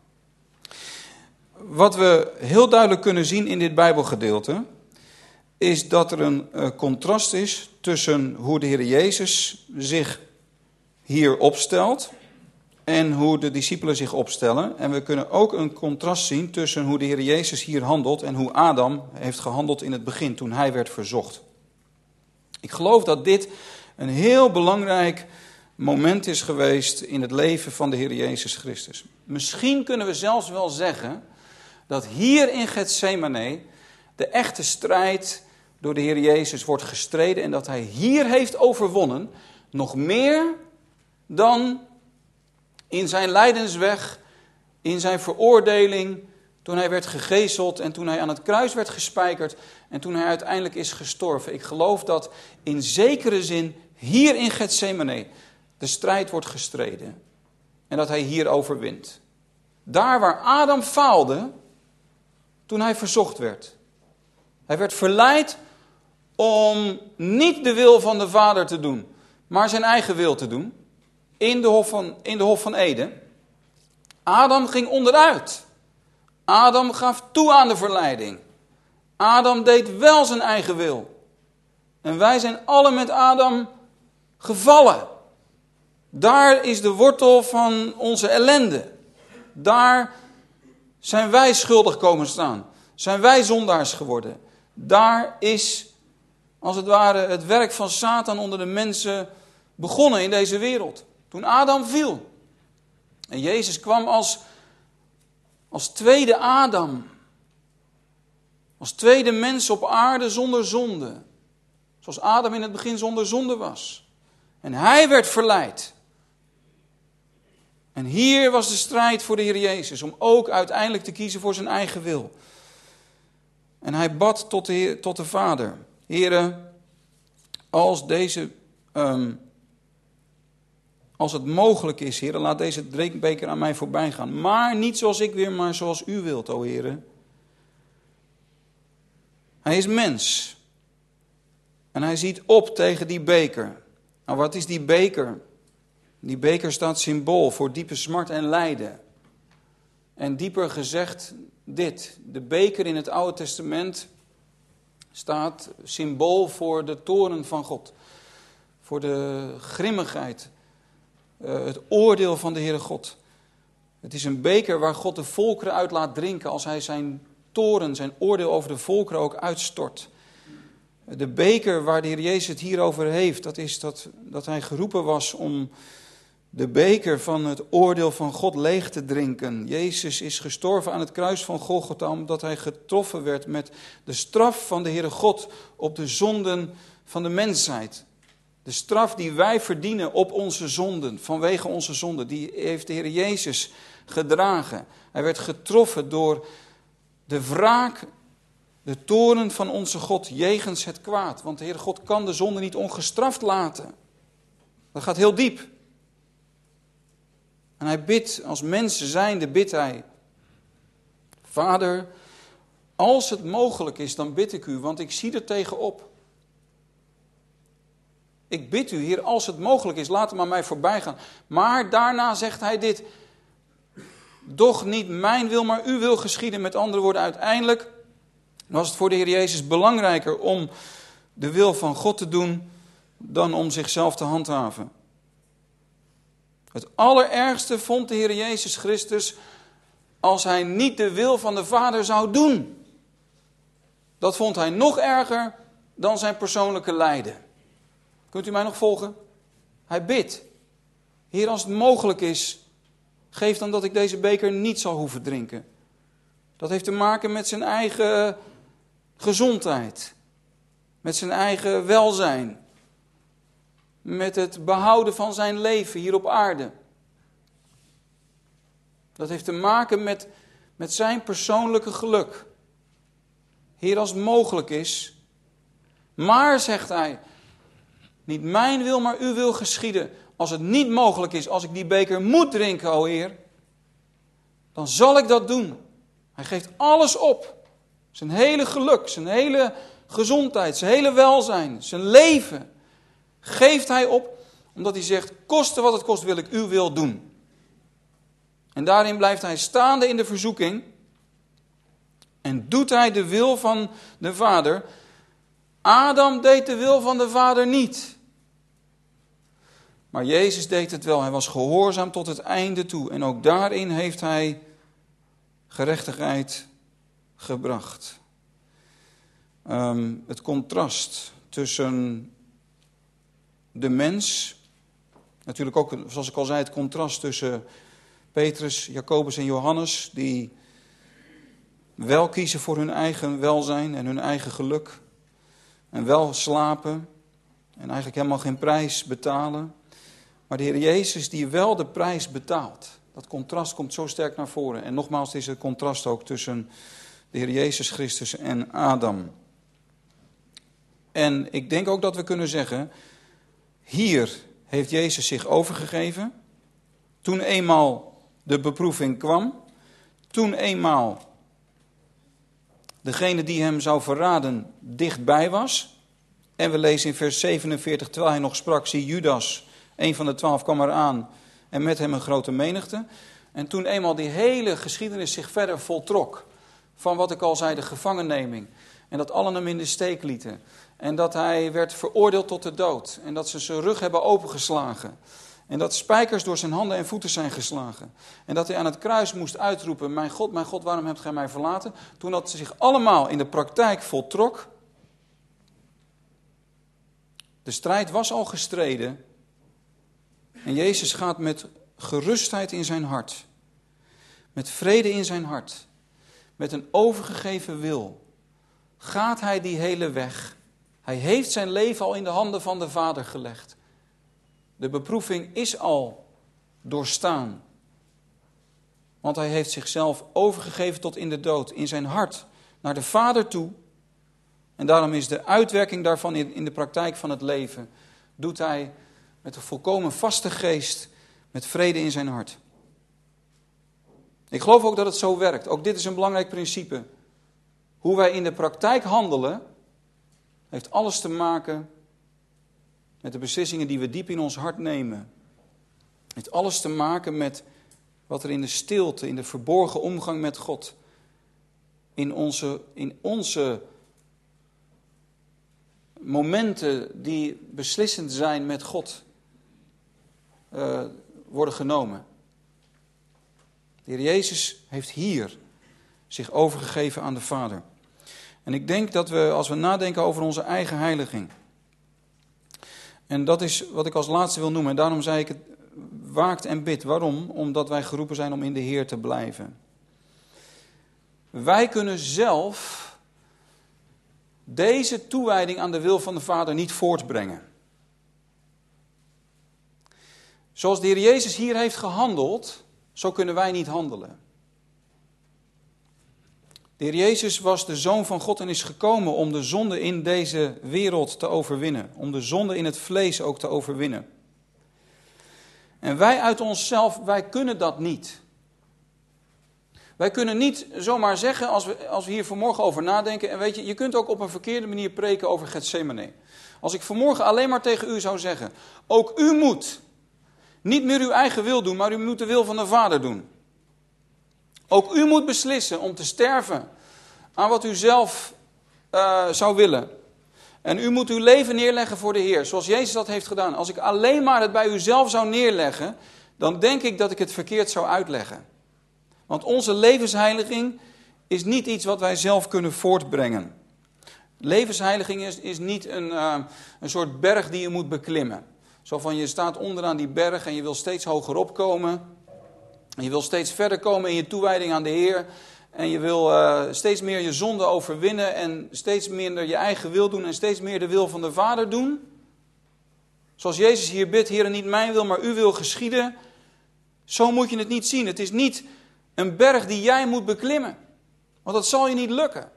A: Wat we heel duidelijk kunnen zien in dit Bijbelgedeelte is dat er een uh, contrast is tussen hoe de Heer Jezus zich hier opstelt en hoe de discipelen zich opstellen. En we kunnen ook een contrast zien tussen hoe de Heer Jezus hier handelt en hoe Adam heeft gehandeld in het begin toen hij werd verzocht. Ik geloof dat dit een heel belangrijk moment is geweest in het leven van de Heer Jezus Christus. Misschien kunnen we zelfs wel zeggen dat hier in Getsemane de echte strijd door de Heer Jezus wordt gestreden en dat hij hier heeft overwonnen, nog meer dan in zijn lijdensweg, in zijn veroordeling, toen hij werd gegezeld en toen hij aan het kruis werd gespijkerd en toen hij uiteindelijk is gestorven. Ik geloof dat in zekere zin hier in Getsemane de strijd wordt gestreden en dat hij hier overwint. Daar waar Adam faalde toen hij verzocht werd. Hij werd verleid om niet de wil van de Vader te doen, maar zijn eigen wil te doen. In de Hof van, in de Hof van Eden. Adam ging onderuit. Adam gaf toe aan de verleiding. Adam deed wel zijn eigen wil. En wij zijn alle met Adam gevallen. Daar is de wortel van onze ellende. Daar zijn wij schuldig komen staan. Zijn wij zondaars geworden. Daar is, als het ware, het werk van Satan onder de mensen begonnen in deze wereld. Toen Adam viel. En Jezus kwam als, als tweede Adam. Als tweede mens op aarde zonder zonde. Zoals Adam in het begin zonder zonde was. En hij werd verleid. En hier was de strijd voor de Heer Jezus. Om ook uiteindelijk te kiezen voor zijn eigen wil. En hij bad tot de, Heer, tot de Vader. Heere, als deze... Um, Als het mogelijk is, Heer, laat deze drinkbeker aan mij voorbij gaan. Maar niet zoals ik wil, maar zoals u wilt, o Heer. Hij is mens. En hij ziet op tegen die beker. Nou, wat is die beker? Die beker staat symbool voor diepe smart en lijden. En dieper gezegd dit. De beker in het Oude Testament staat symbool voor de toorn van God. Voor de grimmigheid. Uh, het oordeel van de Heere God. Het is een beker waar God de volkeren uit laat drinken als hij zijn toorn, zijn oordeel over de volkeren ook uitstort. De beker waar de Heer Jezus het hier over heeft, dat is dat, dat hij geroepen was om de beker van het oordeel van God leeg te drinken. Jezus is gestorven aan het kruis van Golgotha omdat hij getroffen werd met de straf van de Heere God op de zonden van de mensheid. De straf die wij verdienen op onze zonden, vanwege onze zonden, die heeft de Heer Jezus gedragen. Hij werd getroffen door de wraak, de toorn van onze God jegens het kwaad. Want de Heer God kan de zonde niet ongestraft laten. Dat gaat heel diep. En hij bidt, als mensen zijnde bidt hij. Vader, als het mogelijk is, dan bid ik u, want ik zie er tegenop. Ik bid u, Heer, als het mogelijk is, laat hem aan mij voorbij gaan. Maar daarna zegt hij dit. Doch niet mijn wil, maar uw wil geschieden. Met andere woorden, uiteindelijk was het voor de Heer Jezus belangrijker om de wil van God te doen dan om zichzelf te handhaven. Het allerergste vond de Heer Jezus Christus als hij niet de wil van de Vader zou doen. Dat vond hij nog erger dan zijn persoonlijke lijden. Kunt u mij nog volgen? Hij bidt. Heer, als het mogelijk is, geef dan dat ik deze beker niet zal hoeven drinken. Dat heeft te maken met zijn eigen gezondheid. Met zijn eigen welzijn. Met het behouden van zijn leven hier op aarde. Dat heeft te maken met, met zijn persoonlijke geluk. Heer, als het mogelijk is. Maar, zegt hij, niet mijn wil, maar uw wil geschieden. Als het niet mogelijk is, als ik die beker moet drinken, o Heer, dan zal ik dat doen. Hij geeft alles op. Zijn hele geluk, zijn hele gezondheid, zijn hele welzijn, zijn leven geeft hij op, omdat hij zegt, koste wat het kost, wil ik uw wil doen. En daarin blijft hij staande in de verzoeking en doet hij de wil van de Vader. Adam deed de wil van de Vader niet. Maar Jezus deed het wel. Hij was gehoorzaam tot het einde toe. En ook daarin heeft hij gerechtigheid gebracht. Um, het contrast tussen de mens. Natuurlijk ook, zoals ik al zei, het contrast tussen Petrus, Jacobus en Johannes. Die wel kiezen voor hun eigen welzijn en hun eigen geluk. En wel slapen. En eigenlijk helemaal geen prijs betalen. Maar de Heer Jezus die wel de prijs betaalt. Dat contrast komt zo sterk naar voren. En nogmaals, het is het contrast ook tussen de Heer Jezus Christus en Adam. En ik denk ook dat we kunnen zeggen, hier heeft Jezus zich overgegeven. Toen eenmaal de beproeving kwam. Toen eenmaal degene die hem zou verraden dichtbij was. En we lezen in vers zevenenveertig, terwijl hij nog sprak, zie Judas, een van de twaalf, kwam eraan en met hem een grote menigte. En toen eenmaal die hele geschiedenis zich verder voltrok, van wat ik al zei, de gevangenneming. En dat allen hem in de steek lieten. En dat hij werd veroordeeld tot de dood. En dat ze zijn rug hebben opengeslagen. En dat spijkers door zijn handen en voeten zijn geslagen. En dat hij aan het kruis moest uitroepen, mijn God, mijn God, waarom hebt gij mij verlaten? Toen dat zich allemaal in de praktijk voltrok. De strijd was al gestreden. En Jezus gaat met gerustheid in zijn hart. Met vrede in zijn hart. Met een overgegeven wil. Gaat hij die hele weg. Hij heeft zijn leven al in de handen van de Vader gelegd. De beproeving is al doorstaan. Want hij heeft zichzelf overgegeven tot in de dood. In zijn hart naar de Vader toe. En daarom is de uitwerking daarvan in de praktijk van het leven. Doet hij met een volkomen vaste geest. Met vrede in zijn hart. Ik geloof ook dat het zo werkt. Ook dit is een belangrijk principe. Hoe wij in de praktijk handelen. Heeft alles te maken met de beslissingen die we diep in ons hart nemen. Het heeft alles te maken met wat er in de stilte, in de verborgen omgang met God, in onze, in onze momenten die beslissend zijn met God, uh, worden genomen. De Heer Jezus heeft hier zich overgegeven aan de Vader. En ik denk dat we, als we nadenken over onze eigen heiliging, en dat is wat ik als laatste wil noemen, en daarom zei ik het, waakt en bid. Waarom? Omdat wij geroepen zijn om in de Heer te blijven. Wij kunnen zelf deze toewijding aan de wil van de Vader niet voortbrengen. Zoals de Heer Jezus hier heeft gehandeld, zo kunnen wij niet handelen. De Heer Jezus was de Zoon van God en is gekomen om de zonde in deze wereld te overwinnen. Om de zonde in het vlees ook te overwinnen. En wij uit onszelf, wij kunnen dat niet. Wij kunnen niet zomaar zeggen, als we, als we hier vanmorgen over nadenken. En weet je, je kunt ook op een verkeerde manier preken over Getsemane. Als ik vanmorgen alleen maar tegen u zou zeggen, ook u moet niet meer uw eigen wil doen, maar u moet de wil van de Vader doen. Ook u moet beslissen om te sterven aan wat u zelf uh, zou willen. En u moet uw leven neerleggen voor de Heer, zoals Jezus dat heeft gedaan. Als ik alleen maar het bij uzelf zou neerleggen, dan denk ik dat ik het verkeerd zou uitleggen. Want onze levensheiliging is niet iets wat wij zelf kunnen voortbrengen. Levensheiliging is, is niet een, uh, een soort berg die je moet beklimmen. Zo van je staat onderaan die berg en je wil steeds hoger opkomen. En je wil steeds verder komen in je toewijding aan de Heer. En je wil uh, steeds meer je zonde overwinnen en steeds minder je eigen wil doen en steeds meer de wil van de Vader doen. Zoals Jezus hier bidt, Heer, niet mijn wil, maar uw wil geschieden. Zo moet je het niet zien. Het is niet een berg die jij moet beklimmen. Want dat zal je niet lukken.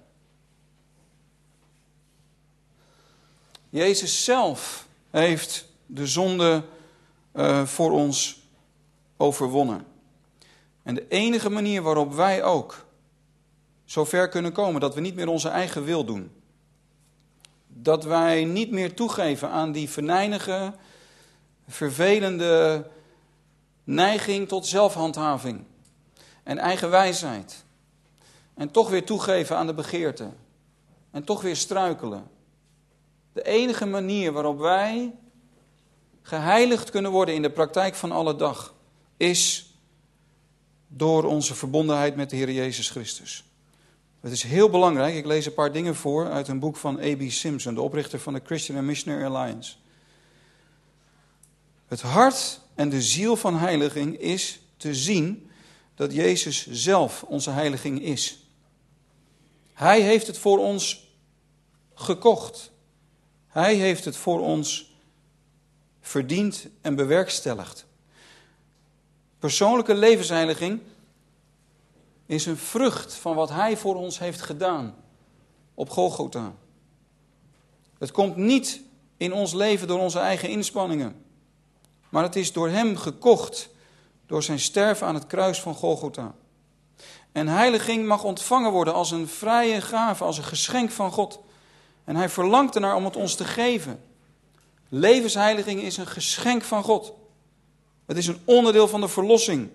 A: Jezus zelf heeft de zonde uh, voor ons overwonnen. En de enige manier waarop wij ook zo ver kunnen komen dat we niet meer onze eigen wil doen. Dat wij niet meer toegeven aan die venijnige, vervelende neiging tot zelfhandhaving en eigen wijsheid. En toch weer toegeven aan de begeerte. En toch weer struikelen. De enige manier waarop wij geheiligd kunnen worden in de praktijk van alle dag is door onze verbondenheid met de Heer Jezus Christus. Het is heel belangrijk, ik lees een paar dingen voor uit een boek van A B Simpson, de oprichter van de Christian and Missionary Alliance. Het hart en de ziel van heiliging is te zien dat Jezus zelf onze heiliging is. Hij heeft het voor ons gekocht. Hij heeft het voor ons verdiend en bewerkstelligd. Persoonlijke levensheiliging is een vrucht van wat hij voor ons heeft gedaan op Golgotha. Het komt niet in ons leven door onze eigen inspanningen, maar het is door hem gekocht, door zijn sterven aan het kruis van Golgotha. En heiliging mag ontvangen worden als een vrije gave, als een geschenk van God. En hij verlangt ernaar om het ons te geven. Levensheiliging is een geschenk van God. Het is een onderdeel van de verlossing.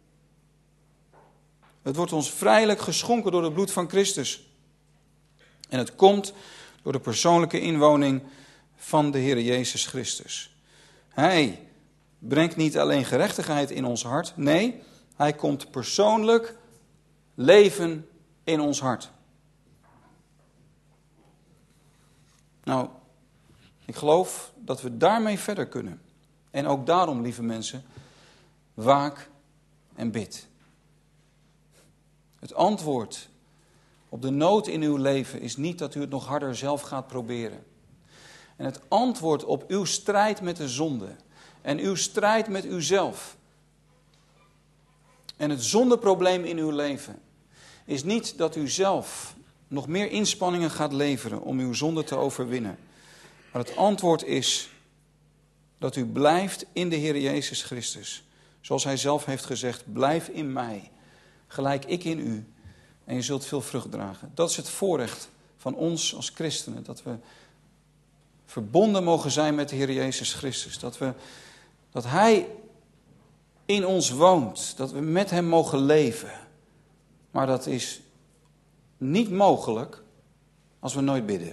A: Het wordt ons vrijelijk geschonken door het bloed van Christus. En het komt door de persoonlijke inwoning van de Heer Jezus Christus. Hij brengt niet alleen gerechtigheid in ons hart. Nee, hij komt persoonlijk leven in ons hart. Nou, ik geloof dat we daarmee verder kunnen. En ook daarom, lieve mensen, waak en bid. Het antwoord op de nood in uw leven is niet dat u het nog harder zelf gaat proberen. En het antwoord op uw strijd met de zonde en uw strijd met uzelf en het zondeprobleem in uw leven is niet dat u zelf nog meer inspanningen gaat leveren om uw zonde te overwinnen. Maar het antwoord is dat u blijft in de Heer Jezus Christus. Zoals hij zelf heeft gezegd, blijf in mij, gelijk ik in u. En je zult veel vrucht dragen. Dat is het voorrecht van ons als christenen. Dat we verbonden mogen zijn met de Heer Jezus Christus. Dat, we, dat hij in ons woont. Dat we met hem mogen leven. Maar dat is niet mogelijk als we nooit bidden.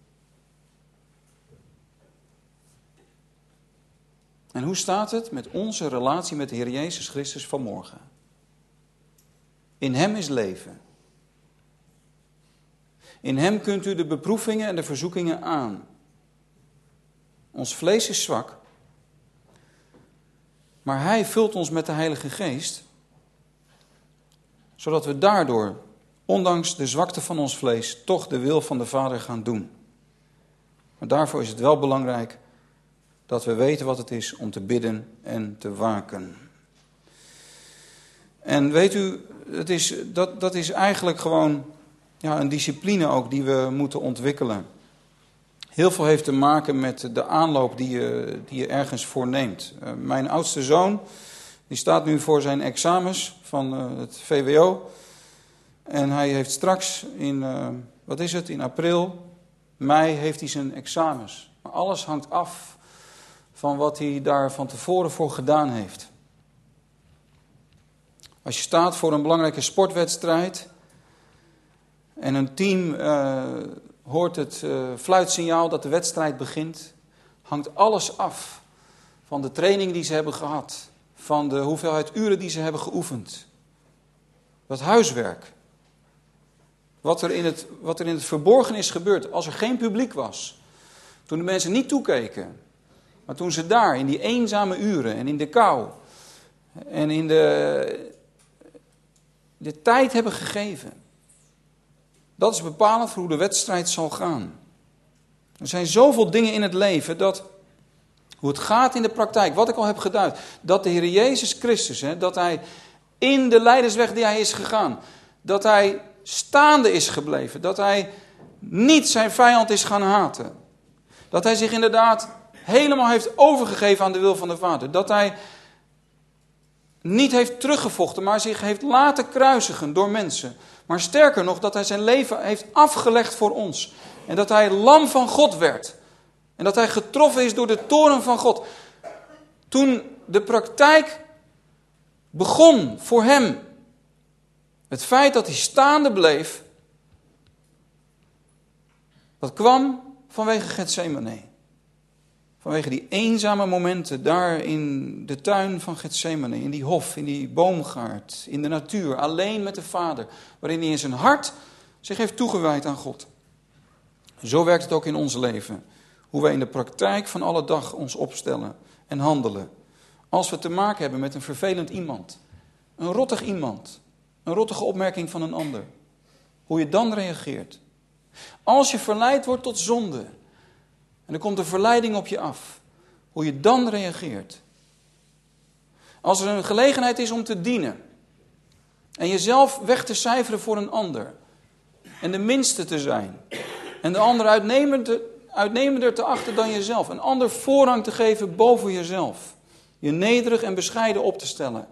A: En hoe staat het met onze relatie met de Heer Jezus Christus vanmorgen? In hem is leven. In hem kunt u de beproevingen en de verzoekingen aan. Ons vlees is zwak. Maar hij vult ons met de Heilige Geest. Zodat we daardoor, ondanks de zwakte van ons vlees, toch de wil van de Vader gaan doen. Maar daarvoor is het wel belangrijk dat we weten wat het is om te bidden en te waken. En weet u, het is, dat, dat is eigenlijk gewoon ja, een discipline ook die we moeten ontwikkelen. Heel veel heeft te maken met de aanloop die je, die je ergens voorneemt. Uh, mijn oudste zoon, die staat nu voor zijn examens van uh, het V W O. En hij heeft straks in, uh, wat is het, in april, mei heeft hij zijn examens. Maar alles hangt af van wat hij daar van tevoren voor gedaan heeft. Als je staat voor een belangrijke sportwedstrijd en een team uh, hoort het uh, fluitsignaal dat de wedstrijd begint, hangt alles af van de training die ze hebben gehad, van de hoeveelheid uren die ze hebben geoefend. Dat huiswerk. wat er, in het, wat er in het verborgen is gebeurd. Als er geen publiek was. Toen de mensen niet toekeken. Maar toen ze daar in die eenzame uren en in de kou. En in de, de tijd hebben gegeven. Dat is bepalend voor hoe de wedstrijd zal gaan. Er zijn zoveel dingen in het leven dat, hoe het gaat in de praktijk, wat ik al heb geduid, dat de Heer Jezus Christus, hè, dat hij in de lijdensweg die hij is gegaan, dat hij staande is gebleven, dat hij niet zijn vijand is gaan haten, dat hij zich inderdaad helemaal heeft overgegeven aan de wil van de Vader, dat hij niet heeft teruggevochten, maar zich heeft laten kruisigen door mensen. Maar sterker nog, dat hij zijn leven heeft afgelegd voor ons. En dat hij lam van God werd. En dat hij getroffen is door de toorn van God. Toen de praktijk begon voor hem. Het feit dat hij staande bleef. Dat kwam vanwege Getsemane. Vanwege die eenzame momenten daar in de tuin van Getsemane. In die hof, in die boomgaard, in de natuur. Alleen met de Vader. Waarin hij in zijn hart zich heeft toegewijd aan God. Zo werkt het ook in ons leven. Hoe wij in de praktijk van alle dag ons opstellen en handelen. Als we te maken hebben met een vervelend iemand. Een rottig iemand. Een rottige opmerking van een ander. Hoe je dan reageert. Als je verleid wordt tot zonde. En er komt een verleiding op je af. Hoe je dan reageert. Als er een gelegenheid is om te dienen. En jezelf weg te cijferen voor een ander. En de minste te zijn. En de ander uitnemender, uitnemender te achten dan jezelf. Een ander voorrang te geven boven jezelf. Je nederig en bescheiden op te stellen.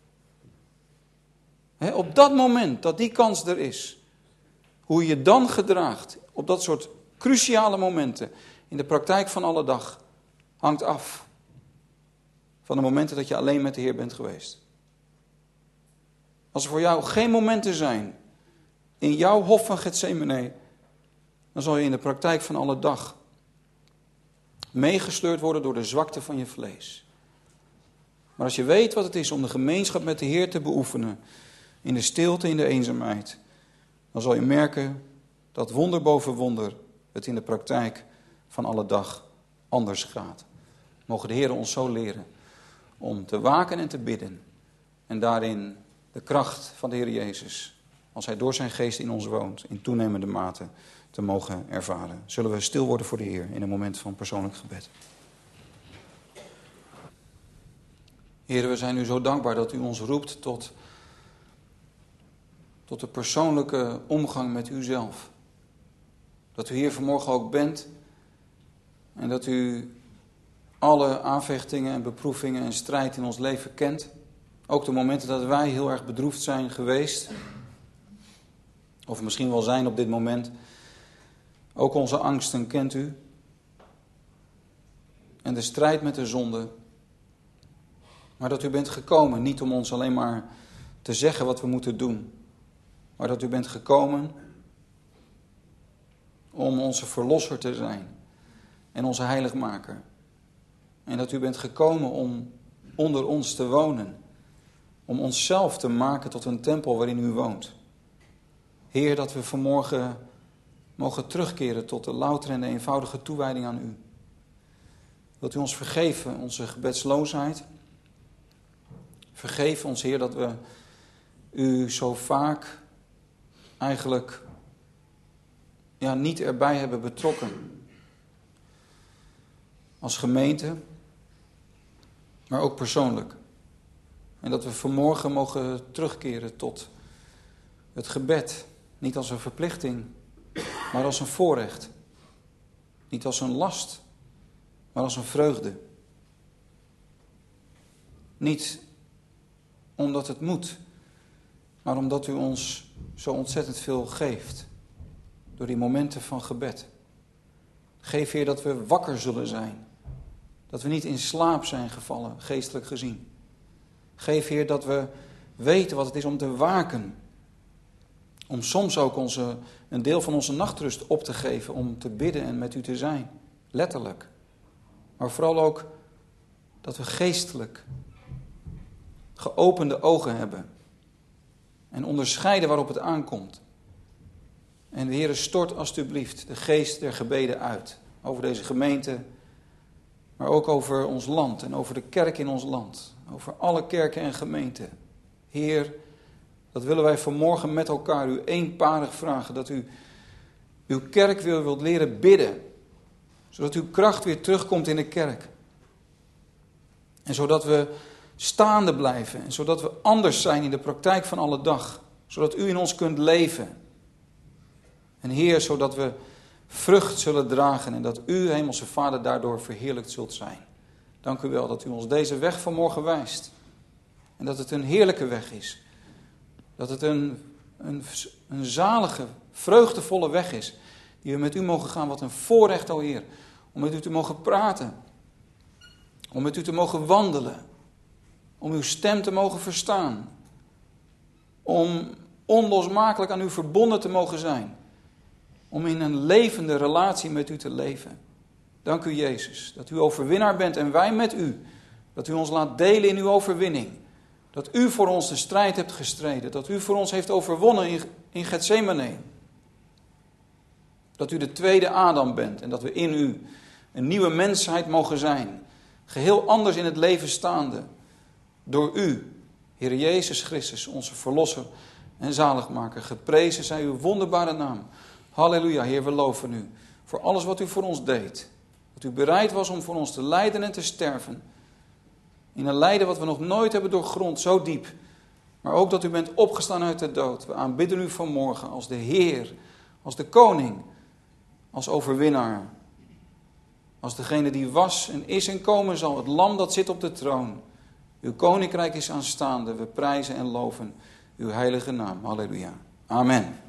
A: He, op dat moment dat die kans er is. Hoe je je dan gedraagt. Op dat soort cruciale momenten. In de praktijk van alle dag. Hangt af. Van de momenten dat je alleen met de Heer bent geweest. Als er voor jou geen momenten zijn. In jouw hof van Getsemane. Dan zal je in de praktijk van alle dag meegesleurd worden door de zwakte van je vlees. Maar als je weet wat het is om de gemeenschap met de Heer te beoefenen, in de stilte, in de eenzaamheid, dan zal je merken dat wonder boven wonder het in de praktijk van alle dag anders gaat. Mogen de Heer ons zo leren om te waken en te bidden en daarin de kracht van de Heer Jezus, als Hij door zijn geest in ons woont, in toenemende mate te mogen ervaren. Zullen we stil worden voor de Heer in een moment van persoonlijk gebed. Heer, we zijn u zo dankbaar dat u ons roept tot, tot de persoonlijke omgang met uzelf. Dat u hier vanmorgen ook bent en dat u alle aanvechtingen en beproevingen en strijd in ons leven kent. Ook de momenten dat wij heel erg bedroefd zijn geweest. Of misschien wel zijn op dit moment. Ook onze angsten kent u. En de strijd met de zonde. Maar dat u bent gekomen, niet om ons alleen maar te zeggen wat we moeten doen. Maar dat u bent gekomen om onze verlosser te zijn. En onze heiligmaker. En dat u bent gekomen om onder ons te wonen. Om onszelf te maken tot een tempel waarin u woont. Heer, dat we vanmorgen mogen terugkeren tot de loutere en de eenvoudige toewijding aan u. Wilt u ons vergeven, onze gebedsloosheid? Vergeef ons, Heer, dat we u zo vaak eigenlijk ja, niet erbij hebben betrokken. Als gemeente, maar ook persoonlijk. En dat we vanmorgen mogen terugkeren tot het gebed. Niet als een verplichting, maar als een voorrecht. Niet als een last, maar als een vreugde. Niet omdat het moet, maar omdat u ons zo ontzettend veel geeft. Door die momenten van gebed. Geef, Heer, dat we wakker zullen zijn. Dat we niet in slaap zijn gevallen, geestelijk gezien. Geef, Heer, dat we weten wat het is om te waken. Om soms ook onze, een deel van onze nachtrust op te geven. Om te bidden en met u te zijn. Letterlijk. Maar vooral ook dat we geestelijk geopende ogen hebben. En onderscheiden waarop het aankomt. En de Heere, stort alstublieft de geest der gebeden uit. Over deze gemeente, maar ook over ons land en over de kerk in ons land. Over alle kerken en gemeenten. Heer, dat willen wij vanmorgen met elkaar u eenparig vragen. Dat u uw kerk weer wilt leren bidden. Zodat uw kracht weer terugkomt in de kerk. En zodat we staande blijven. En zodat we anders zijn in de praktijk van alle dag. Zodat u in ons kunt leven. En Heer, zodat we vrucht zullen dragen. En dat u, Hemelse Vader, daardoor verheerlijkt zult zijn. Dank u wel dat u ons deze weg vanmorgen wijst. En dat het een heerlijke weg is. Dat het een, een, een zalige, vreugdevolle weg is. Die we met u mogen gaan. Wat een voorrecht, o Heer. Om met u te mogen praten. Om met u te mogen wandelen. Om uw stem te mogen verstaan. Om onlosmakelijk aan u verbonden te mogen zijn. Om in een levende relatie met u te leven. Dank u, Jezus, dat u overwinnaar bent en wij met u. Dat u ons laat delen in uw overwinning. Dat u voor ons de strijd hebt gestreden. Dat u voor ons heeft overwonnen in, in Getsemane. Dat u de tweede Adam bent en dat we in u een nieuwe mensheid mogen zijn. Geheel anders in het leven staande. Door u, Heer Jezus Christus, onze verlosser en zaligmaker. Geprezen zij uw wonderbare naam. Halleluja, Heer, we loven u voor alles wat u voor ons deed. Dat u bereid was om voor ons te lijden en te sterven. In een lijden wat we nog nooit hebben doorgrond, zo diep. Maar ook dat u bent opgestaan uit de dood. We aanbidden u vanmorgen als de Heer, als de Koning, als overwinnaar. Als degene die was en is en komen zal, het lam dat zit op de troon. Uw koninkrijk is aanstaande, we prijzen en loven uw heilige naam. Halleluja. Amen.